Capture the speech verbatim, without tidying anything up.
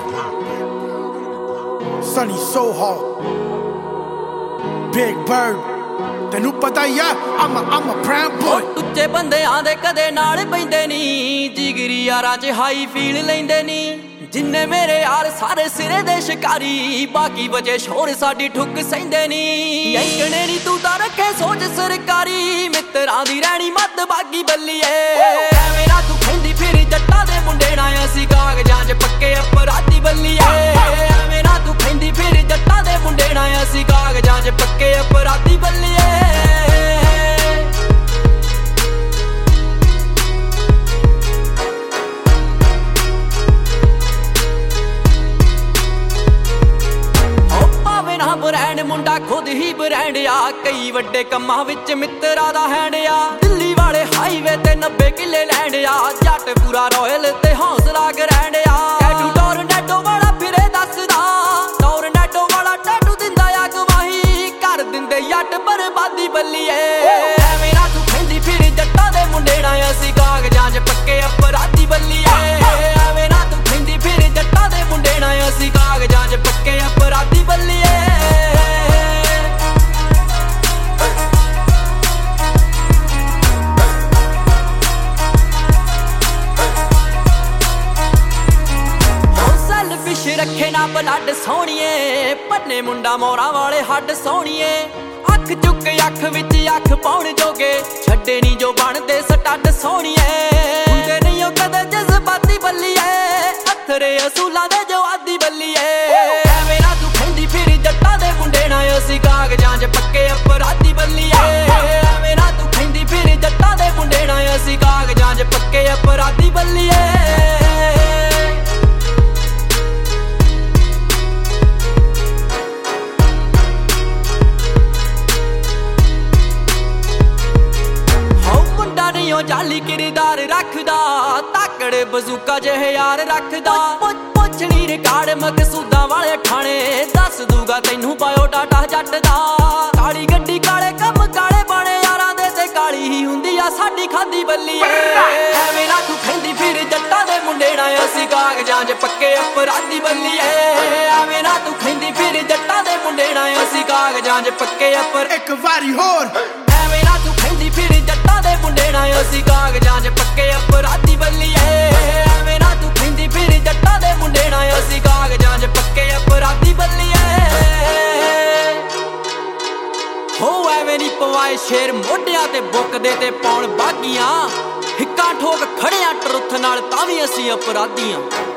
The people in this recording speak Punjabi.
Sunny Soho, Big Bird, ਤੈਨੂੰ ਪਤਾ ਹੀ ਆ I'm a, I'm a brown boy। ਉੱਚੇ ਬੰਦਿਆਂ ਦੇ ਕਦੇ ਨਾਲ ਪੈਂਦੇ ਨਹੀਂ, ਜਿਗਰੀ ਯਾਰਾਂ 'ਚ ਹਾਈ ਫੀਲ ਲੈਂਦੇ ਨਹੀਂ। ਜਿੰਨੇ ਮੇਰੇ ਯਾਰ ਸਾਰੇ ਸਿਰੇ ਦੇ ਸ਼ਿਕਾਰੀ, ਬਾਕੀ ਵਜੇ ਸ਼ੋਰ ਸਾਡੀ ਠੁੱਕ ਸਹਿੰਦੇ ਨਹੀਂ। ਐਂਕਣੇ ਨੀ ਤੂੰ ਤਾਂ ਰੱਖੇ ਸੋਚ ਸਰਕਾਰੀ, ਮਿੱਤਰਾਂ ਦੀ ਰਹਿਣੀ ਮੱਤ ਬਾਗੀ ਬੱਲੀਏ। ਐਵੇਂ ਨਾ ਤੂੰ ਖੈਂਦੀ ਫਿਰ ਜੱਟਾਂ ਦੇ ਮੁੰਡੇ ਨਾ, ਅਸੀਂ ਕਾਗਜ਼ਾਂ 'ਚ ਪੱਕੇ ਅਪਰਾਧੀ ਬੱਲੀਏ। ਐਵੇਂ ਨਾ ਤੂੰ ਖੈਂਦੀ ਫਿਰ ਜੱਟਾਂ ਦੇ ਮੁੰਡੇ ਨਾ, ਅਸੀਂ ਕਾਗਜ਼ਾਂ 'ਚ ਪੱਕੇ ਅਪਰਾਧੀ ਬੱਲੀਏ। ਬ੍ਰੈਂਡ ਮੁੰਡਾ ਖੁਦ ਹੀ ਬ੍ਰੈਂਡ ਆ, ਕਈ ਵੱਡੇ ਕੰਮਾਂ ਵਿੱਚ ਮਿੱਤਰਾਂ ਦਾ ਹੈਂਡ ਆ। ਦਿੱਲੀ ਵਾਲੇ ਹਾਈਵੇ ਤੇ ਨੱਬੇ ਕਿੱਲੇ ਲੈਂਡ ਆ, ਜੱਟ ਪੂਰਾ ਰੋਇਲ ਤੇ ਹੌਸਲਾ ਗਰੈਂਡ ਆ। ਟੈਟੂ ਟੋਰਨੈਡੋ ਵਾਲਾ ਫਿਰੇ ਦੱਸਦਾ, ਟੋਰਨੈਡੋ ਵਾਲਾ ਟੈਟੂ ਦਿੰਦਾ ਆ ਗਵਾਹੀ, ਕਰ ਦਿੰਦੇ ਜੱਟ ਬਰਬਾਦੀ ਬੱਲੀਏ। ਐਵੇਂ ਨਾ ਤੂੰ ਖੈਂਦੀ ਫਿਰ ਜੱਟਾਂ ਦੇ ਮੁੰਡੇ ਨਾ, ਅਸੀਂ ਕਾਗਜ਼ਾਂ 'ਚ ਪੱਕੇ ਅਪਰਾਧੀ ਬੱਲੀਏ। ਐਵੇਂ ਨਾ ਤੂੰ ਖੈਂਦੀ ਫਿਰ ਜੱਟਾਂ ਦੇ ਮੁੰਡੇ ਨਾ, ਅਸੀਂ ਕਾਗਜ਼ਾਂ 'ਚ ਪੱਕੇ ਅਪਰਾਧੀ ਬੱਲੀਏ। ਰੱਖੇ ਨਾ ਬਲੱਡ ਸੋਹਣੀਏ, ਪੰਨੇ ਮੁੰਡਾ ਮੋਰਾਂ ਵਾਲੇ ਹੱਡ ਸੋਹਣੀਏ। ਅੱਖ ਚੁੱਕ ਅੱਖ ਵਿੱਚ ਅੱਖ ਪਾਉਣ ਜੋਗੇ, ਛੱਡੇ ਨੀ ਜੋ ਬਣਦੇ ਸਟੱਡ ਸੋਹਣੀਏ। ਹੁੰਦੇ ਨਹੀਂ ਉਹ ਕਦੇ ਜਜ਼ਬਾਤੀ ਬੱਲੀਏ, ਅਥਰੇ ਅਸੂਲਾਂ ਦੇ ਜਵਾਦੀ ਬੱਲੀਏ। ਐਵੇਂ ਨਾ ਤੂੰ ਖੈਂਦੀ ਫਿਰ ਜੱਟਾਂ ਦੇ ਮੁੰਡੇ ਨਾ, ਅਸੀਂ ਕਾਗਜ਼ਾਂ 'ਚ ਪੱਕੇ ਅਪਰਾਧੀ ਬੱਲੀਏ। ਐਵੇਂ ਨਾ ਤੂੰ ਖੈਂਦੀ ਫਿਰ ਜੱਟਾਂ ਦੇ ਮੁੰਡੇ ਨਾ, ਅਸੀਂ ਕਾਗਜ਼ਾਂ 'ਚ ਪੱਕੇ ਅਪਰਾਧੀ ਬੱਲੀਏ। ਜਾਲੀ ਕਿਰਦਾਰ ਰੱਖਦਾ, ਤਾਕੜ ਬਜ਼ੂਕਾ ਜਿਹੇ ਯਾਰ ਰੱਖਦਾ। ਪੁੱਛਣੀ ਰਿਕਾਰਡ ਮਕਸੂਦਾਂ ਵਾਲੇ ਠਾਣੇ, ਦੱਸ ਦੂਗਾ ਤੈਨੂੰ ਬਾਇਓਡਾਟਾ ਜੱਟ ਦਾ। ਕਾਲੀ ਗੱਡੀ ਕਾਲੇ ਕੰਮ ਕਾਲੇ ਬਾਣੇ ਯਾਰਾਂ ਦੇ, ਤੇ ਕਾਲੀ ਹੀ ਹੁੰਦੀ ਆ ਸਾਡੀ ਖਾਦੀ ਬੱਲੀਏ। ਐਵੇਂ ਨਾ ਤੂੰ ਖੈਂਦੀ ਫਿਰ ਜੱਟਾਂ ਦੇ ਮੁੰਡੇ ਨਾ, ਅਸੀਂ ਕਾਗਜ਼ਾਂ 'ਚ ਪੱਕੇ ਅਪਰਾਧੀ ਬੱਲੀਏ। ਐਵੇਂ ਨਾ ਤੂੰ ਖੈਂਦੀ ਫਿਰ ਜੱਟਾਂ ਦੇ ਮੁੰਡੇ ਨਾ, ਅਸੀਂ ਕਾਗਜ਼ਾਂ 'ਚ ਪੱਕੇ ਅਪਰ ਇੱਕ ਵਾਰੀ ਹੋਰ। ਐਵੇਂ ਨਾ ਤੂੰ ਖੈਂਦੀ ਫਿਰ ਜੱਟਾਂ ਦੇ ਮੁੰਡੇ ਨਾ, ਅਸੀਂ ਕਾਗਜ਼ਾਂ 'ਚ ਪੱਕੇ ਅਪਰਾਧੀ ਬੱਲੀਏ। ਐਵੇਂ ਨਾ ਤੂੰ ਖੈਂਦੀ ਫਿਰ ਜੱਟਾਂ ਦੇ ਮੁੰਡੇ ਨਾ, ਅਸੀਂ ਕਾਗਜ਼ਾਂ 'ਚ ਪੱਕੇ ਅਪਰਾਧੀ ਬੱਲੀਏ। ਹੋ ਐਵੇਂ ਨੀ ਪਵਾਏ ਸ਼ੇਰ ਮੋਢਿਆਂ ਤੇ ਬੁੱਕਦੇ ਤੇ ਪਾਉਣ ਬਾਗੀਆਂ, ਹਿੱਕਾਂ ਠੋਕ ਖੜਿਆ ਟਰੁੱਥ ਨਾਲ ਤਾਂ ਵੀ ਅਸੀਂ ਅਪਰਾਧੀਆਂ।